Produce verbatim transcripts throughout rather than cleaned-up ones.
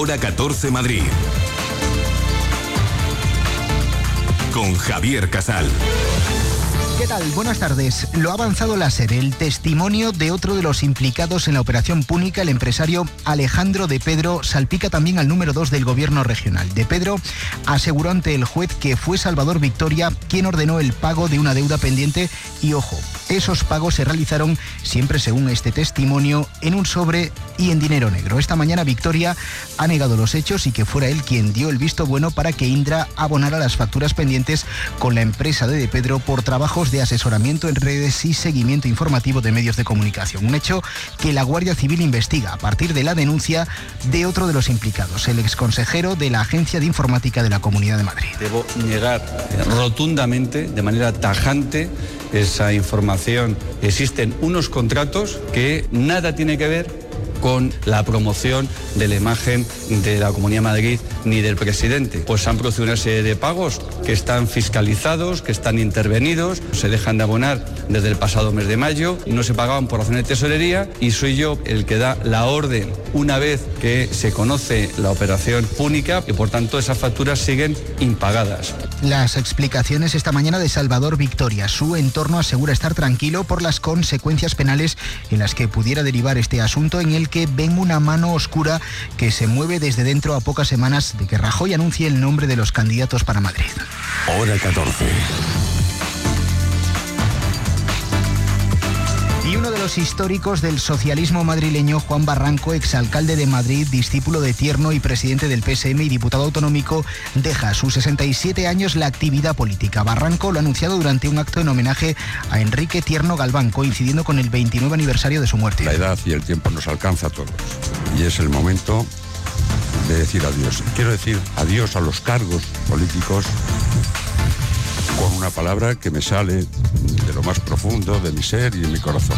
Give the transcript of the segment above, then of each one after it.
Hora catorce Madrid. Con Javier Casal. ¿Qué tal? Buenas tardes. Lo ha avanzado la SER, el testimonio de otro de los implicados en la operación Púnica, el empresario Alejandro de Pedro, salpica también al número dos del gobierno regional. De Pedro aseguró ante el juez que fue Salvador Victoria quien ordenó el pago de una deuda pendiente y, ojo, esos pagos se realizaron, siempre según este testimonio, en un sobre y en dinero negro. Esta mañana Victoria ha negado los hechos y que fuera él quien dio el visto bueno para que Indra abonara las facturas pendientes con la empresa de De Pedro por trabajos de asesoramiento en redes y seguimiento informativo de medios de comunicación. Un hecho que la Guardia Civil investiga a partir de la denuncia de otro de los implicados, el exconsejero de la Agencia de Informática de la Comunidad de Madrid. Debo negar rotundamente, de manera tajante, esa información. Existen unos contratos que nada tiene que ver con la promoción de la imagen de la Comunidad de Madrid ni del presidente. Pues han producido una serie de pagos que están fiscalizados, que están intervenidos, se dejan de abonar desde el pasado mes de mayo, no se pagaban por razones de tesorería y soy yo el que da la orden una vez que se conoce la operación Púnica y por tanto esas facturas siguen impagadas. Las explicaciones esta mañana de Salvador Victoria. Su entorno asegura estar tranquilo por las consecuencias penales en las que pudiera derivar este asunto, en el que ven una mano oscura que se mueve desde dentro a pocas semanas de que Rajoy anuncie el nombre de los candidatos para Madrid. Hora catorce. Y uno de los históricos del socialismo madrileño, Juan Barranco, exalcalde de Madrid, discípulo de Tierno y presidente del P S M y diputado autonómico, deja a sus sesenta y siete años la actividad política. Barranco lo ha anunciado durante un acto en homenaje a Enrique Tierno Galván, coincidiendo con el veintinueve aniversario de su muerte. La edad y el tiempo nos alcanza a todos y es el momento de decir adiós. Quiero decir adiós a los cargos políticos con una palabra que me sale de lo más profundo de mi ser y de mi corazón.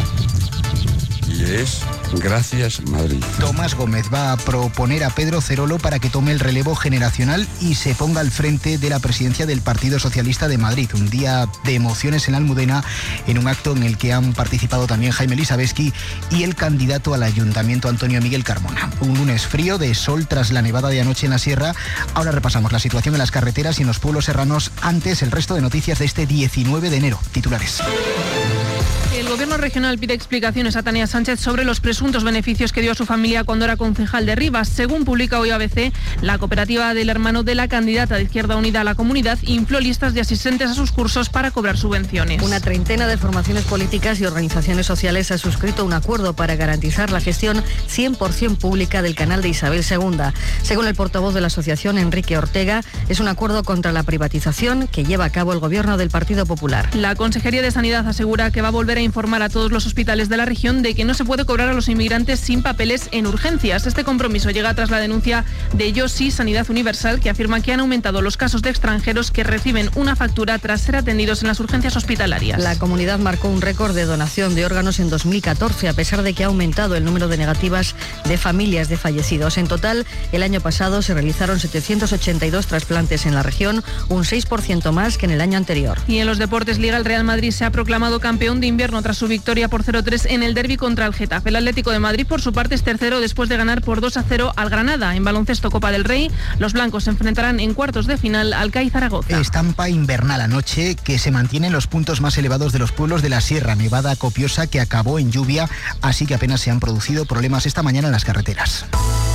Y es gracias, Madrid. Tomás Gómez va a proponer a Pedro Cerolo para que tome el relevo generacional y se ponga al frente de la presidencia del Partido Socialista de Madrid. Un día de emociones en la Almudena, en un acto en el que han participado también Jaime Elisabetsky y el candidato al ayuntamiento Antonio Miguel Carmona. Un lunes frío de sol tras la nevada de anoche en la sierra. Ahora repasamos la situación en las carreteras y en los pueblos serranos. Antes, el resto de noticias de este diecinueve de enero. Titulares. El Gobierno regional pide explicaciones a Tania Sánchez sobre los presuntos beneficios que dio a su familia cuando era concejal de Rivas. Según publica hoy A B C, la cooperativa del hermano de la candidata de Izquierda Unida a la comunidad infló listas de asistentes a sus cursos para cobrar subvenciones. Una treintena de formaciones políticas y organizaciones sociales ha suscrito un acuerdo para garantizar la gestión cien por ciento pública del canal de Isabel segunda. Según el portavoz de la asociación, Enrique Ortega, es un acuerdo contra la privatización que lleva a cabo el Gobierno del Partido Popular. La Consejería de Sanidad asegura que va a volver a informar a todos los hospitales de la región de que no se puede cobrar a los inmigrantes sin papeles en urgencias. Este compromiso llega tras la denuncia de Yo Sí Sanidad Universal, que afirma que han aumentado los casos de extranjeros que reciben una factura tras ser atendidos en las urgencias hospitalarias. La comunidad marcó un récord de donación de órganos en dos mil catorce, a pesar de que ha aumentado el número de negativas de familias de fallecidos. En total, el año pasado se realizaron setecientos ochenta y dos trasplantes en la región, un seis por ciento más que en el año anterior. Y en los deportes, Liga, el Real Madrid se ha proclamado campeón de invierno tras su victoria por cero tres en el derbi contra el Getafe. El Atlético de Madrid, por su parte, es tercero después de ganar por dos a cero al Granada. En baloncesto Copa del Rey, los blancos se enfrentarán en cuartos de final al C A I Zaragoza. Estampa invernal anoche que se mantiene en los puntos más elevados de los pueblos de la Sierra. Nevada copiosa que acabó en lluvia, así que apenas se han producido problemas esta mañana en las carreteras.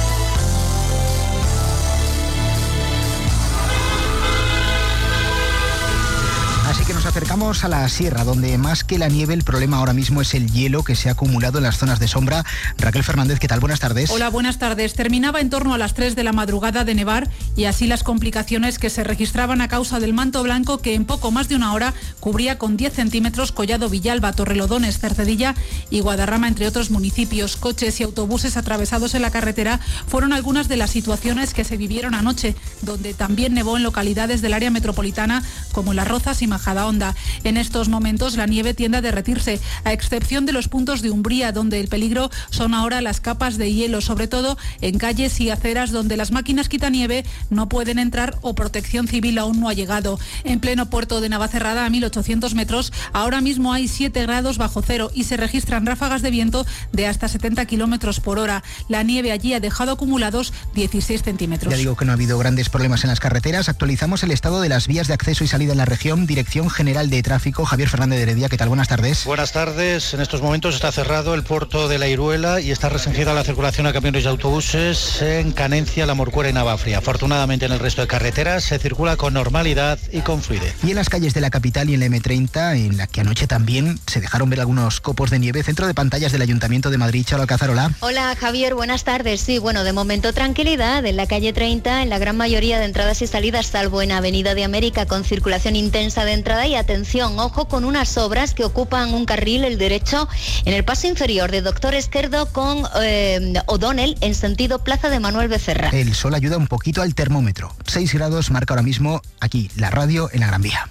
Así que nos acercamos a la sierra, donde más que la nieve el problema ahora mismo es el hielo que se ha acumulado en las zonas de sombra. Raquel Fernández, ¿qué tal? Buenas tardes. Hola, buenas tardes. Terminaba en torno a las tres de la madrugada de nevar y así las complicaciones que se registraban a causa del manto blanco que en poco más de una hora cubría con diez centímetros Collado Villalba, Torrelodones, Cercedilla y Guadarrama, entre otros municipios. Coches y autobuses atravesados en la carretera fueron algunas de las situaciones que se vivieron anoche, donde también nevó en localidades del área metropolitana como Las Rozas y Majadahonda. Majadahonda. En estos momentos la nieve tiende a derretirse, a excepción de los puntos de umbría, donde el peligro son ahora las capas de hielo, sobre todo en calles y aceras donde las máquinas quitanieve no pueden entrar o Protección Civil aún no ha llegado. En pleno puerto de Navacerrada, a mil ochocientos metros, ahora mismo hay siete grados bajo cero y se registran ráfagas de viento de hasta setenta kilómetros por hora. La nieve allí ha dejado acumulados dieciséis centímetros. Ya digo que no ha habido grandes problemas en las carreteras. Actualizamos el estado de las vías de acceso y salida en la región. Dirección General de Tráfico, Javier Fernández de Heredia. ¿Qué tal? Buenas tardes. Buenas tardes. En estos momentos está cerrado el puerto de la Iruela y está restringida la circulación a camiones y autobuses en Canencia, La Morcuera y Navafría. Afortunadamente en el resto de carreteras se circula con normalidad y con fluidez. Y en las calles de la capital y en la eme treinta, en la que anoche también se dejaron ver algunos copos de nieve, centro de pantallas del Ayuntamiento de Madrid. Charo Alcázar, hola. Hola Javier, buenas tardes. Sí, bueno, de momento tranquilidad en la calle treinta, en la gran mayoría de entradas y salidas, salvo en Avenida de América, con circulación intensa de entrada. Y atención, ojo con unas obras que ocupan un carril, el derecho, en el paso inferior de Doctor Esquerdo con eh, O'Donnell en sentido Plaza de Manuel Becerra. El sol ayuda un poquito al termómetro. seis grados marca ahora mismo aquí la radio en la Gran Vía.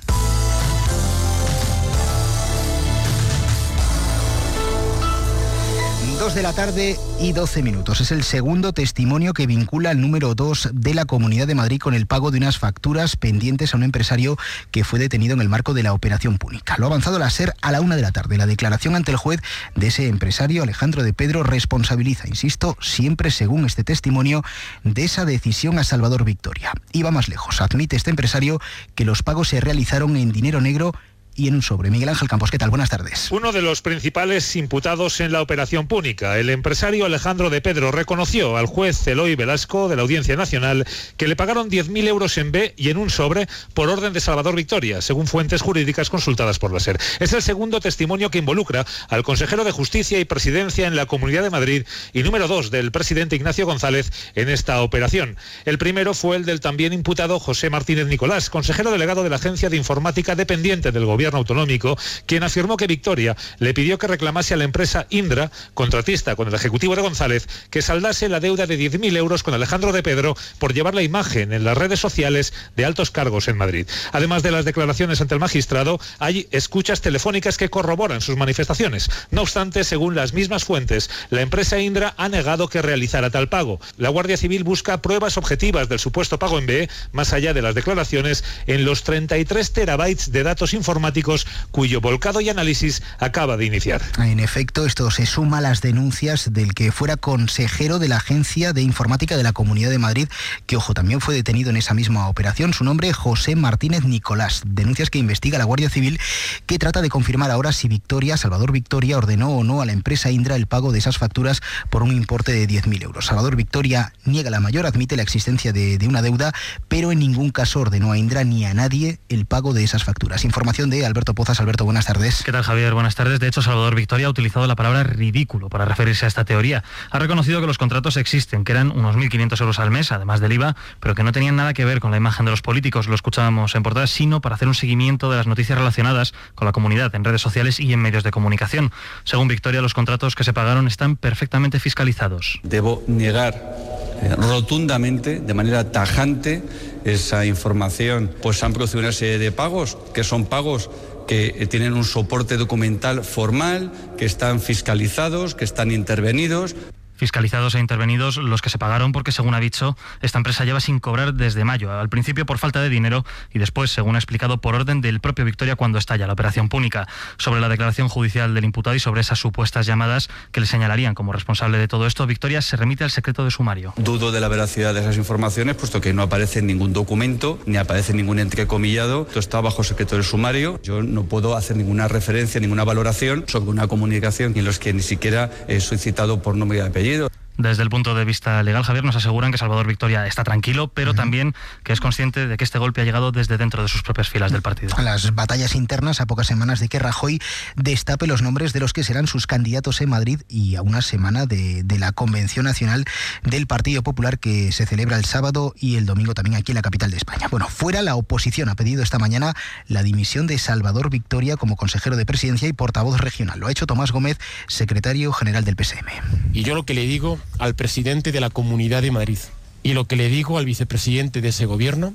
dos de la tarde y doce minutos. Es el segundo testimonio que vincula al número dos de la Comunidad de Madrid con el pago de unas facturas pendientes a un empresario que fue detenido en el marco de la Operación Púnica. Lo ha avanzado la SER a la una de la tarde. La declaración ante el juez de ese empresario, Alejandro de Pedro, responsabiliza, insisto, siempre según este testimonio, de esa decisión a Salvador Victoria. Y va más lejos. Admite este empresario que los pagos se realizaron en dinero negro y en un sobre. Miguel Ángel Campos, ¿qué tal? Buenas tardes. Uno de los principales imputados en la Operación Púnica, el empresario Alejandro de Pedro, reconoció al juez Eloy Velasco de la Audiencia Nacional que le pagaron diez mil euros en B y en un sobre por orden de Salvador Victoria, según fuentes jurídicas consultadas por la SER. Es el segundo testimonio que involucra al consejero de Justicia y Presidencia en la Comunidad de Madrid y número dos del presidente Ignacio González en esta operación. El primero fue el del también imputado José Martínez Nicolás, consejero delegado de la Agencia de Informática dependiente del Gobierno autonómico, quien afirmó que Victoria le pidió que reclamase a la empresa Indra, contratista con el ejecutivo de González, que saldase la deuda de diez mil euros con Alejandro de Pedro por llevar la imagen en las redes sociales de altos cargos en Madrid. Además de las declaraciones ante el magistrado, hay escuchas telefónicas que corroboran sus manifestaciones. No obstante, según las mismas fuentes, la empresa Indra ha negado que realizara tal pago. La Guardia Civil busca pruebas objetivas del supuesto pago en B, más allá de las declaraciones, en los treinta y tres terabytes de datos informáticos cuyo volcado y análisis acaba de iniciar. En efecto, esto se suma a las denuncias del que fuera consejero de la Agencia de Informática de la Comunidad de Madrid, que, ojo, también fue detenido en esa misma operación. Su nombre, José Martínez Nicolás. Denuncias que investiga la Guardia Civil, que trata de confirmar ahora si Victoria, Salvador Victoria, ordenó o no a la empresa Indra el pago de esas facturas por un importe de diez mil euros. Salvador Victoria niega la mayor, admite la existencia de, de una deuda, pero en ningún caso ordenó a Indra ni a nadie el pago de esas facturas. Información de Alberto Pozas. Alberto, buenas tardes. ¿Qué tal, Javier? Buenas tardes. De hecho, Salvador Victoria ha utilizado la palabra ridículo para referirse a esta teoría. Ha reconocido que los contratos existen, que eran unos mil quinientos euros al mes, además del I V A, pero que no tenían nada que ver con la imagen de los políticos, lo escuchábamos en portada, sino para hacer un seguimiento de las noticias relacionadas con la comunidad en redes sociales y en medios de comunicación. Según Victoria, los contratos que se pagaron están perfectamente fiscalizados. Debo negar eh, rotundamente, de manera tajante, esa información. Pues se han producido una serie de pagos, que son pagos que tienen un soporte documental formal, que están fiscalizados, que están intervenidos. Fiscalizados e intervenidos los que se pagaron porque, según ha dicho, esta empresa lleva sin cobrar desde mayo, al principio por falta de dinero y después, según ha explicado, por orden del propio Victoria cuando estalla la Operación Púnica. Sobre la declaración judicial del imputado y sobre esas supuestas llamadas que le señalarían como responsable de todo esto, Victoria se remite al secreto de sumario. Dudo de la veracidad de esas informaciones, puesto que no aparece en ningún documento, ni aparece ningún entrecomillado. Esto está bajo secreto de sumario. Yo no puedo hacer ninguna referencia, ninguna valoración sobre una comunicación en los que ni siquiera he solicitado por nombre y apellido. Desde el punto de vista legal, Javier, nos aseguran que Salvador Victoria está tranquilo, pero uh-huh. también que es consciente de que este golpe ha llegado desde dentro de sus propias filas del partido. A las batallas internas, a pocas semanas de que Rajoy destape los nombres de los que serán sus candidatos en Madrid y a una semana de, de la Convención Nacional del Partido Popular que se celebra el sábado y el domingo también aquí en la capital de España. Bueno, fuera, la oposición ha pedido esta mañana la dimisión de Salvador Victoria como consejero de Presidencia y portavoz regional. Lo ha hecho Tomás Gómez, secretario general del P S M. Y yo lo que le digo al presidente de la Comunidad de Madrid y lo que le digo al vicepresidente de ese gobierno,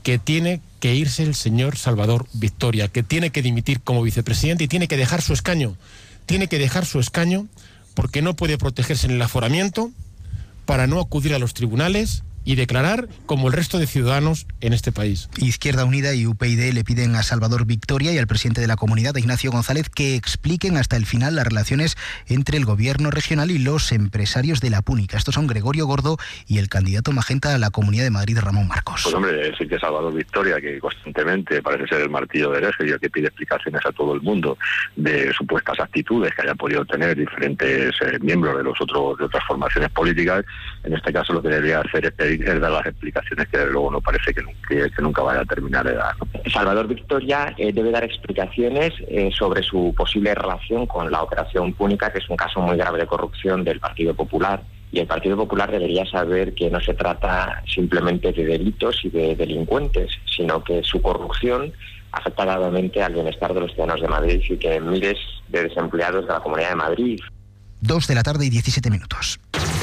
que tiene que irse el señor Salvador Victoria, que tiene que dimitir como vicepresidente y tiene que dejar su escaño. Tiene que dejar su escaño porque no puede protegerse en el aforamiento para no acudir a los tribunales y declarar como el resto de ciudadanos en este país. Izquierda Unida y U P y D le piden a Salvador Victoria y al presidente de la comunidad, Ignacio González, que expliquen hasta el final las relaciones entre el gobierno regional y los empresarios de la Púnica. Estos son Gregorio Gordo y el candidato magenta a la Comunidad de Madrid, Ramón Marcos. Pues hombre, decir que Salvador Victoria, que constantemente parece ser el martillo de hereje y el que pide explicaciones a todo el mundo de supuestas actitudes que hayan podido tener diferentes eh, miembros de los otros de otras formaciones políticas, en este caso lo que debería hacer es pedir es dar las explicaciones que luego no parece que, que, que nunca vaya a terminar de dar, ¿no? Salvador Victoria eh, debe dar explicaciones eh, sobre su posible relación con la Operación Púnica, que es un caso muy grave de corrupción del Partido Popular. Y el Partido Popular debería saber que no se trata simplemente de delitos y de delincuentes, sino que su corrupción afecta gravemente al bienestar de los ciudadanos de Madrid y que miles de desempleados de la Comunidad de Madrid. Dos de la tarde y diecisiete minutos.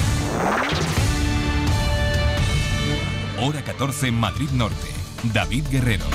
Hora catorce en Madrid Norte. David Guerrero.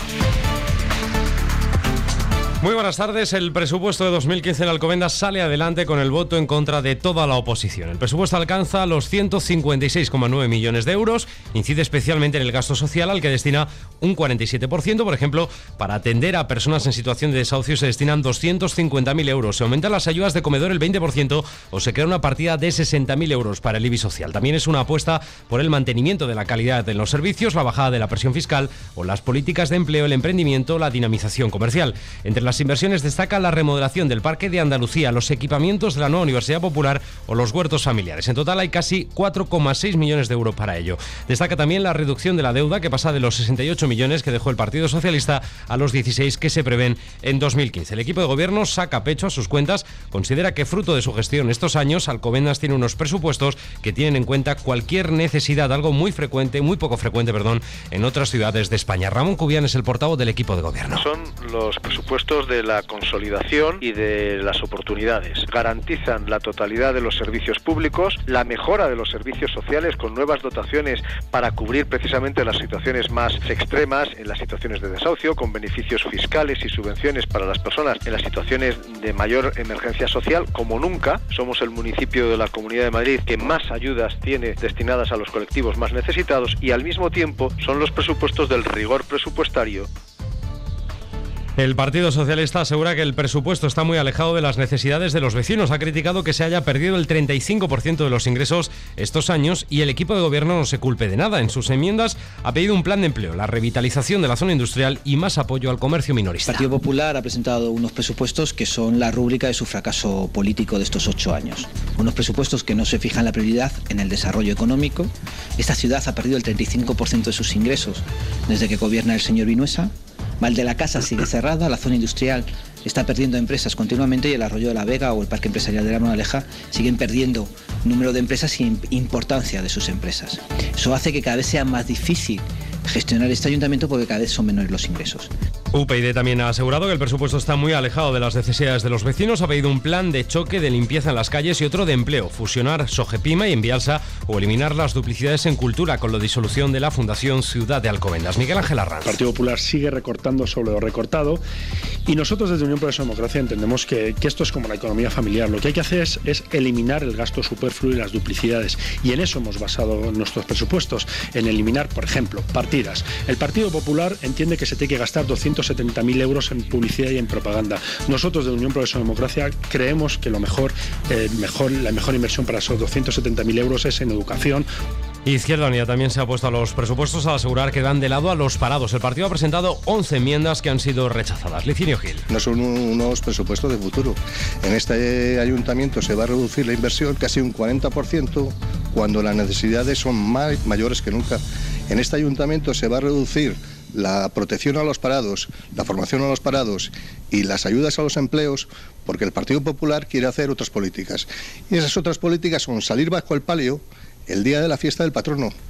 Muy buenas tardes. El presupuesto de dos mil quince en Alcobendas sale adelante con el voto en contra de toda la oposición. El presupuesto alcanza los ciento cincuenta y seis coma nueve millones de euros. Incide especialmente en el gasto social, al que destina un cuarenta y siete por ciento. Por ejemplo, para atender a personas en situación de desahucio se destinan doscientos cincuenta mil euros. Se aumentan las ayudas de comedor el veinte por ciento o se crea una partida de sesenta mil euros para el I B I social. También es una apuesta por el mantenimiento de la calidad en los servicios, la bajada de la presión fiscal o las políticas de empleo, el emprendimiento, la dinamización comercial. Entre las inversiones destaca la remodelación del Parque de Andalucía, los equipamientos de la nueva Universidad Popular o los huertos familiares. En total hay casi cuatro coma seis millones de euros para ello. Destaca también la reducción de la deuda, que pasa de los sesenta y ocho millones que dejó el Partido Socialista a los dieciséis que se prevén en dos mil quince. El equipo de gobierno saca pecho a sus cuentas, considera que fruto de su gestión estos años, Alcobendas tiene unos presupuestos que tienen en cuenta cualquier necesidad, algo muy frecuente, muy poco frecuente, perdón, en otras ciudades de España. Ramón Cubián es el portavoz del equipo de gobierno. Son los presupuestos de la consolidación y de las oportunidades. Garantizan la totalidad de los servicios públicos, la mejora de los servicios sociales con nuevas dotaciones para cubrir precisamente las situaciones más extremas, en las situaciones de desahucio, con beneficios fiscales y subvenciones para las personas en las situaciones de mayor emergencia social, como nunca. Somos el municipio de la Comunidad de Madrid que más ayudas tiene destinadas a los colectivos más necesitados y al mismo tiempo son los presupuestos del rigor presupuestario. El Partido Socialista asegura que el presupuesto está muy alejado de las necesidades de los vecinos. Ha criticado que se haya perdido el treinta y cinco por ciento de los ingresos estos años y el equipo de gobierno no se culpe de nada. En sus enmiendas ha pedido un plan de empleo, la revitalización de la zona industrial y más apoyo al comercio minorista. El Partido Popular ha presentado unos presupuestos que son la rúbrica de su fracaso político de estos ocho años. Unos presupuestos que no se fijan la prioridad en el desarrollo económico. Esta ciudad ha perdido el treinta y cinco por ciento de sus ingresos desde que gobierna el señor Vinuesa. Val de la Casa sigue cerrada, la zona industrial está perdiendo empresas continuamente y el Arroyo de la Vega o el Parque Empresarial de la Moraleja siguen perdiendo número de empresas y importancia de sus empresas. Eso hace que cada vez sea más difícil gestionar este ayuntamiento porque cada vez son menores los ingresos. U P y D también ha asegurado que el presupuesto está muy alejado de las necesidades de los vecinos. Ha pedido un plan de choque de limpieza en las calles y otro de empleo, fusionar Sogepima y Envialsa o eliminar las duplicidades en cultura con la disolución de la Fundación Ciudad de Alcobendas. Miguel Ángel Arranz. El Partido Popular sigue recortando sobre lo recortado y nosotros desde Unión Progreso y Democracia entendemos que, que esto es como la economía familiar. Lo que hay que hacer es, es eliminar el gasto superfluo y las duplicidades y en eso hemos basado nuestros presupuestos, en eliminar, por ejemplo, partidas. El Partido Popular entiende que se tiene que gastar doscientos setenta mil euros en publicidad y en propaganda. Nosotros de Unión Progreso y Democracia creemos que lo mejor, eh, mejor, la mejor inversión para esos doscientos setenta mil euros es en educación. Izquierda Unida también se ha puesto a los presupuestos al asegurar que dan de lado a los parados. El partido ha presentado once enmiendas que han sido rechazadas. Licinio Gil. No son unos presupuestos de futuro. En este ayuntamiento se va a reducir la inversión casi un cuarenta por ciento cuando las necesidades son más, mayores que nunca. En este ayuntamiento se va a reducir la protección a los parados, la formación a los parados y las ayudas a los empleos porque el Partido Popular quiere hacer otras políticas. Y esas otras políticas son salir bajo el palio el día de la fiesta del patrono.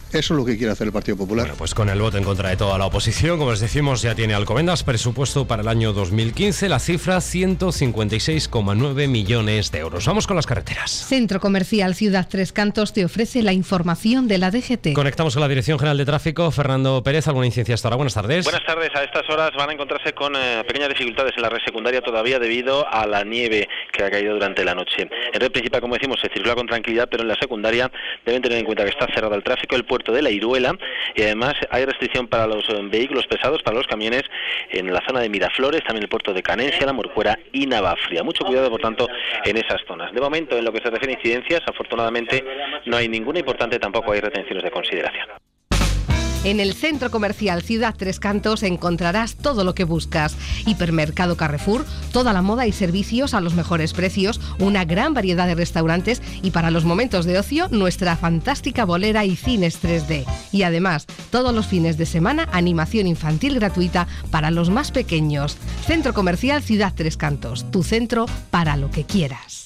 Eso es lo que quiere hacer el Partido Popular. Bueno, pues con el voto en contra de toda la oposición, como les decimos, ya tiene Alcobendas presupuesto para el año dos mil quince, la cifra ciento cincuenta y seis coma nueve millones de euros. Vamos con las carreteras. Centro Comercial Ciudad Tres Cantos te ofrece la información de la D G T. Conectamos con la Dirección General de Tráfico. Fernando Pérez, ¿alguna incidencia hasta ahora? Buenas tardes. Buenas tardes. A estas horas van a encontrarse con eh, pequeñas dificultades en la red secundaria todavía debido a la nieve que ha caído durante la noche. En red principal, como decimos, se circula con tranquilidad, pero en la secundaria deben tener en cuenta que está cerrado el tráfico, el puerto de la Iruela, y además hay restricción para los eh, vehículos pesados, para los camiones, en la zona de Miraflores, también el puerto de Canencia, La Morcuera y Navafria. Mucho cuidado, por tanto, en esas zonas. De momento, en lo que se refiere a incidencias, afortunadamente no hay ninguna importante, tampoco hay retenciones de consideración. En el Centro Comercial Ciudad Tres Cantos encontrarás todo lo que buscas. Hipermercado Carrefour, toda la moda y servicios a los mejores precios, una gran variedad de restaurantes y para los momentos de ocio, nuestra fantástica bolera y cines tres D. Y además, todos los fines de semana, animación infantil gratuita para los más pequeños. Centro Comercial Ciudad Tres Cantos, tu centro para lo que quieras.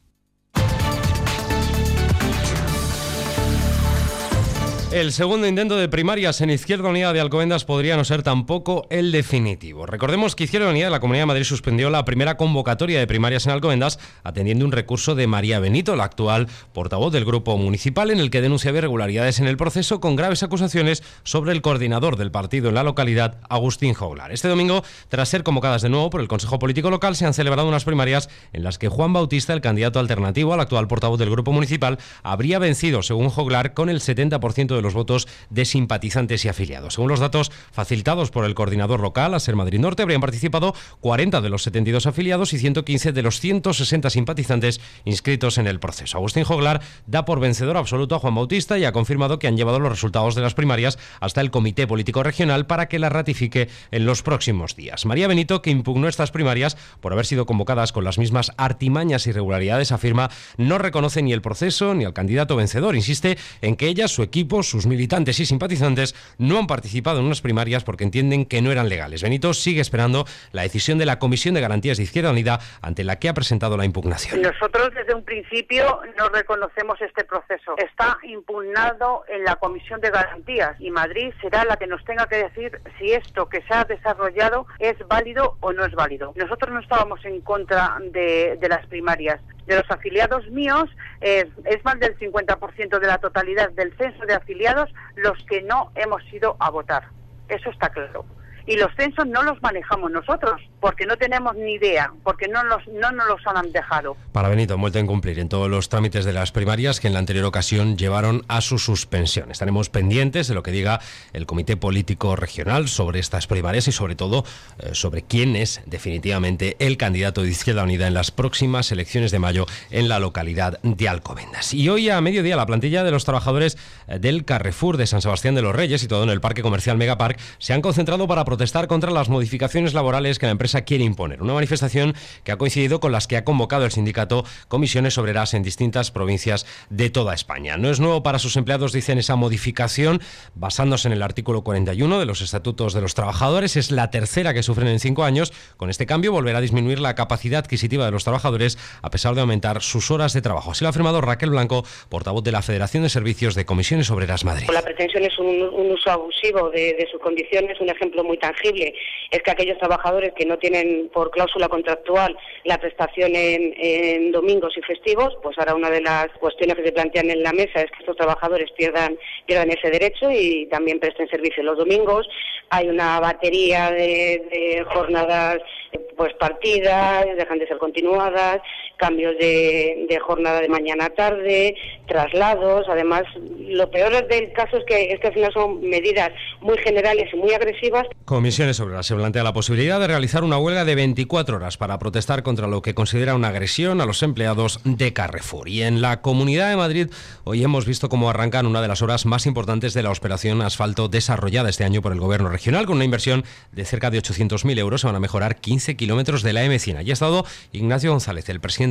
El segundo intento de primarias en Izquierda Unida de Alcobendas podría no ser tampoco el definitivo. Recordemos que Izquierda Unida de la Comunidad de Madrid suspendió la primera convocatoria de primarias en Alcobendas atendiendo un recurso de María Benito, la actual portavoz del grupo municipal, en el que denunciaba irregularidades en el proceso con graves acusaciones sobre el coordinador del partido en la localidad, Agustín Joglar. Este domingo, tras ser convocadas de nuevo por el Consejo Político Local, se han celebrado unas primarias en las que Juan Bautista, el candidato alternativo al actual portavoz del grupo municipal, habría vencido, según Joglar, con el setenta por ciento de los votos de simpatizantes y afiliados. Según los datos facilitados por el coordinador local, a Ser Madrid Norte, habrían participado cuarenta de los setenta y dos afiliados y ciento quince de los ciento sesenta simpatizantes inscritos en el proceso. Agustín Joglar da por vencedor absoluto a Juan Bautista y ha confirmado que han llevado los resultados de las primarias hasta el Comité Político Regional para que las ratifique en los próximos días. María Benito, que impugnó estas primarias por haber sido convocadas con las mismas artimañas y irregularidades, afirma no reconoce ni el proceso ni al candidato vencedor. Insiste en que ella, su equipo, sus militantes y simpatizantes no han participado en unas primarias porque entienden que no eran legales. Benito sigue esperando la decisión de la Comisión de Garantías de Izquierda Unida, ante la que ha presentado la impugnación. Nosotros desde un principio no reconocemos este proceso. Está impugnado en la Comisión de Garantías y Madrid será la que nos tenga que decir si esto que se ha desarrollado es válido o no es válido. Nosotros no estábamos en contra de, de las primarias. De los afiliados míos, eh, es más del cincuenta por ciento de la totalidad del censo de afiliados los que no hemos ido a votar. Eso está claro. Y los censos no los manejamos nosotros, porque no tenemos ni idea, porque no, los, no nos los han dejado. Para Benito, han vuelto a incumplir en todos los trámites de las primarias que en la anterior ocasión llevaron a su suspensión. Estaremos pendientes de lo que diga el Comité Político Regional sobre estas primarias y sobre todo eh, sobre quién es definitivamente el candidato de Izquierda Unida en las próximas elecciones de mayo en la localidad de Alcobendas. Y hoy a mediodía la plantilla de los trabajadores del Carrefour de San Sebastián de los Reyes, situado en el Parque Comercial Megapark, se han concentrado para protestar contra las modificaciones laborales que la empresa quiere imponer. Una manifestación que ha coincidido con las que ha convocado el sindicato Comisiones Obreras en distintas provincias de toda España. No es nuevo para sus empleados, dicen, esa modificación, basándose en el artículo cuarenta y uno de los Estatutos de los Trabajadores. Es la tercera que sufren en cinco años. Con este cambio volverá a disminuir la capacidad adquisitiva de los trabajadores, a pesar de aumentar sus horas de trabajo. Así lo ha afirmado Raquel Blanco, portavoz de la Federación de Servicios de Comisiones Obreras Madrid. La pretensión es un, un uso abusivo de, de sus condiciones. Un ejemplo muy tangible es que aquellos trabajadores que no tienen por cláusula contractual la prestación en, en domingos y festivos, pues ahora una de las cuestiones que se plantean en la mesa es que estos trabajadores pierdan, pierdan ese derecho y también presten servicio los domingos. Hay una batería de, de jornadas pues partidas, dejan de ser continuadas, cambios de, de jornada de mañana a tarde, traslados. Además, lo peor del caso es que, es que al final son medidas muy generales y muy agresivas. Comisiones Obreras se plantea la posibilidad de realizar una huelga de veinticuatro horas para protestar contra lo que considera una agresión a los empleados de Carrefour. Y en la Comunidad de Madrid hoy hemos visto cómo arrancan una de las horas más importantes de la operación asfalto desarrollada este año por el Gobierno regional. Con una inversión de cerca de ochocientos mil euros se van a mejorar quince kilómetros de la eme cien. Allí ha estado Ignacio González, el presidente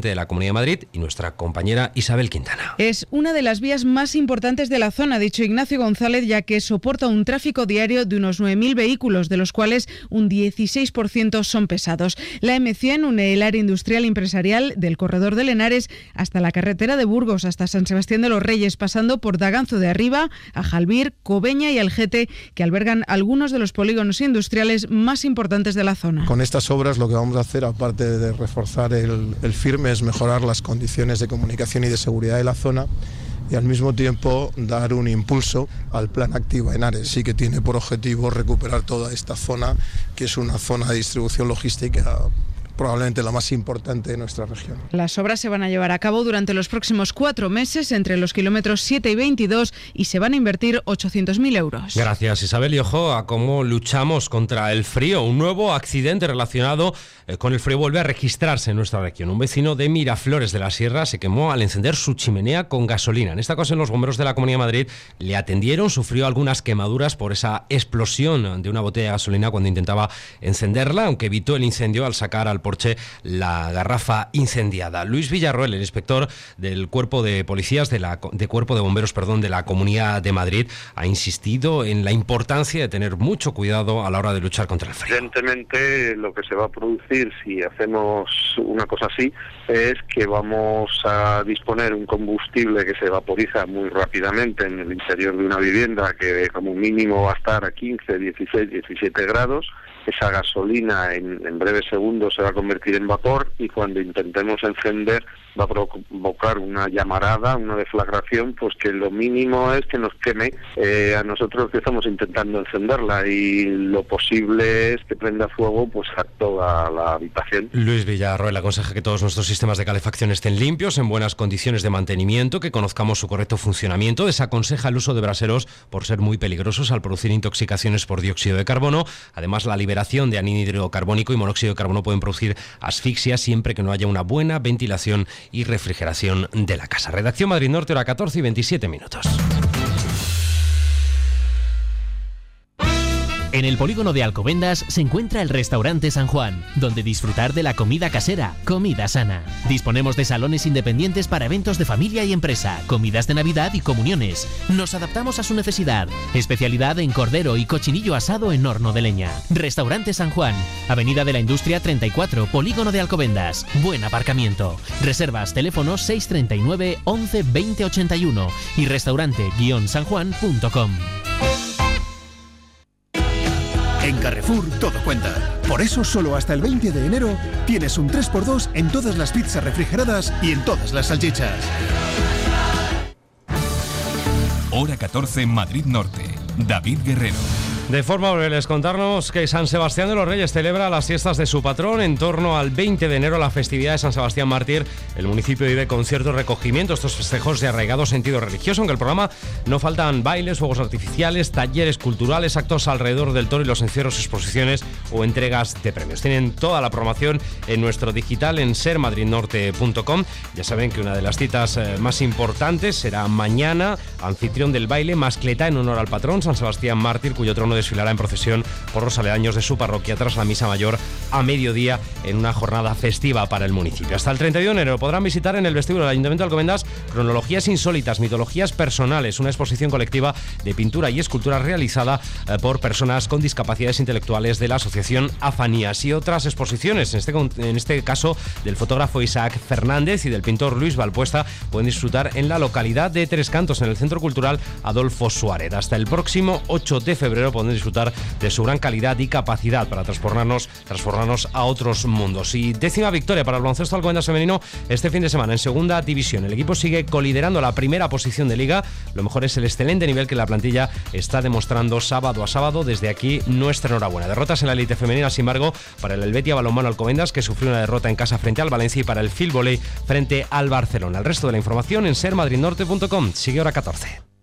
presidente de la Comunidad de Madrid, y nuestra compañera Isabel Quintana. Es una de las vías más importantes de la zona, ha dicho Ignacio González, ya que soporta un tráfico diario de unos nueve mil vehículos, de los cuales un dieciséis por ciento son pesados. La eme cien une el área industrial y empresarial del corredor de Henares hasta la carretera de Burgos, hasta San Sebastián de los Reyes, pasando por Daganzo de Arriba, Ajalbir, Cobeña y Algete, que albergan algunos de los polígonos industriales más importantes de la zona. Con estas obras lo que vamos a hacer, aparte de reforzar el, el firme, es mejorar las condiciones de comunicación y de seguridad de la zona, y al mismo tiempo dar un impulso al plan Activa Henares. Sí que tiene por objetivo recuperar toda esta zona, que es una zona de distribución logística probablemente la más importante de nuestra región. Las obras se van a llevar a cabo durante los próximos cuatro meses entre los kilómetros siete y veintidós y se van a invertir ochocientos mil euros. Gracias, Isabel. Y ojo a cómo luchamos contra el frío. Un nuevo accidente relacionado eh, con el frío vuelve a registrarse en nuestra región. Un vecino de Miraflores de la Sierra se quemó al encender su chimenea con gasolina. En esta ocasión los bomberos de la Comunidad de Madrid le atendieron, sufrió algunas quemaduras por esa explosión de una botella de gasolina cuando intentaba encenderla, aunque evitó el incendio al sacar al porche la garrafa incendiada. Luis Villarroel, el inspector del Cuerpo de Policías de la de Cuerpo de Bomberos, perdón, de la Comunidad de Madrid, ha insistido en la importancia de tener mucho cuidado a la hora de luchar contra el frío. Evidentemente, lo que se va a producir si hacemos una cosa así es que vamos a disponer un combustible que se vaporiza muy rápidamente en el interior de una vivienda, que como mínimo va a estar a quince, dieciséis, diecisiete grados. Esa gasolina en, en breves segundos se va a convertir en vapor, y cuando intentemos encender va a provocar una llamarada, una deflagración, pues que lo mínimo es que nos queme eh, a nosotros que estamos intentando encenderla, y lo posible es que prenda fuego pues a toda la habitación. Luis Villarroel aconseja que todos nuestros sistemas de calefacción estén limpios, en buenas condiciones de mantenimiento, que conozcamos su correcto funcionamiento. Desaconseja el uso de braseros por ser muy peligrosos al producir intoxicaciones por dióxido de carbono. Además, la liberación de anhídrido carbónico y monóxido de carbono pueden producir asfixia siempre que no haya una buena ventilación y refrigeración de la casa. Redacción Madrid Norte, hora catorce y veintisiete minutos. En el polígono de Alcobendas se encuentra el Restaurante San Juan, donde disfrutar de la comida casera, comida sana. Disponemos de salones independientes para eventos de familia y empresa, comidas de Navidad y comuniones. Nos adaptamos a su necesidad. Especialidad en cordero y cochinillo asado en horno de leña. Restaurante San Juan, Avenida de la Industria treinta y cuatro, polígono de Alcobendas. Buen aparcamiento. Reservas, teléfono seis treinta y nueve, once, veinte, ochenta y uno y restaurante guion san juan punto com. En Carrefour todo cuenta. Por eso solo hasta el veinte de enero tienes un tres por dos en todas las pizzas refrigeradas y en todas las salchichas. Hora catorce, Madrid Norte. David Guerrero. De forma breve les contarnos que San Sebastián de los Reyes celebra las fiestas de su patrón. En torno al veinte de enero, la festividad de San Sebastián Mártir, el municipio vive con cierto recogimiento estos festejos de arraigado sentido religioso, aunque el programa no faltan bailes, fuegos artificiales, talleres culturales, actos alrededor del toro y los encierros, exposiciones o entregas de premios. Tienen toda la programación en nuestro digital en ser madrid norte punto com. Ya saben que una de las citas más importantes será mañana, anfitrión del baile Mascleta en honor al patrón San Sebastián Mártir, cuyo trono desfilará en procesión por los aledaños de su parroquia tras la misa mayor a mediodía en una jornada festiva para el municipio. Hasta el treinta y uno de enero podrán visitar en el vestíbulo del Ayuntamiento de Alcobendas cronologías insólitas, mitologías personales, una exposición colectiva de pintura y escultura realizada eh, por personas con discapacidades intelectuales de la asociación Afanías, y otras exposiciones, en este, en este caso del fotógrafo Isaac Fernández y del pintor Luis Valpuesta, pueden disfrutar en la localidad de Tres Cantos, en el Centro Cultural Adolfo Suárez. Hasta el próximo ocho de febrero podrán disfrutar de su gran calidad y capacidad para transformarnos, transformarnos a otros mundos. Y décima victoria para el baloncesto Alcobendas femenino este fin de semana en segunda división. El equipo sigue coliderando la primera posición de liga. Lo mejor es el excelente nivel que la plantilla está demostrando sábado a sábado. Desde aquí, nuestra enhorabuena. Derrotas en la élite femenina, sin embargo, para el Helvetia Balonmano Alcobendas, que sufrió una derrota en casa frente al Valencia, y para el Phil Volley frente al Barcelona. El resto de la información en ser madrid norte punto com. Sigue hora catorce.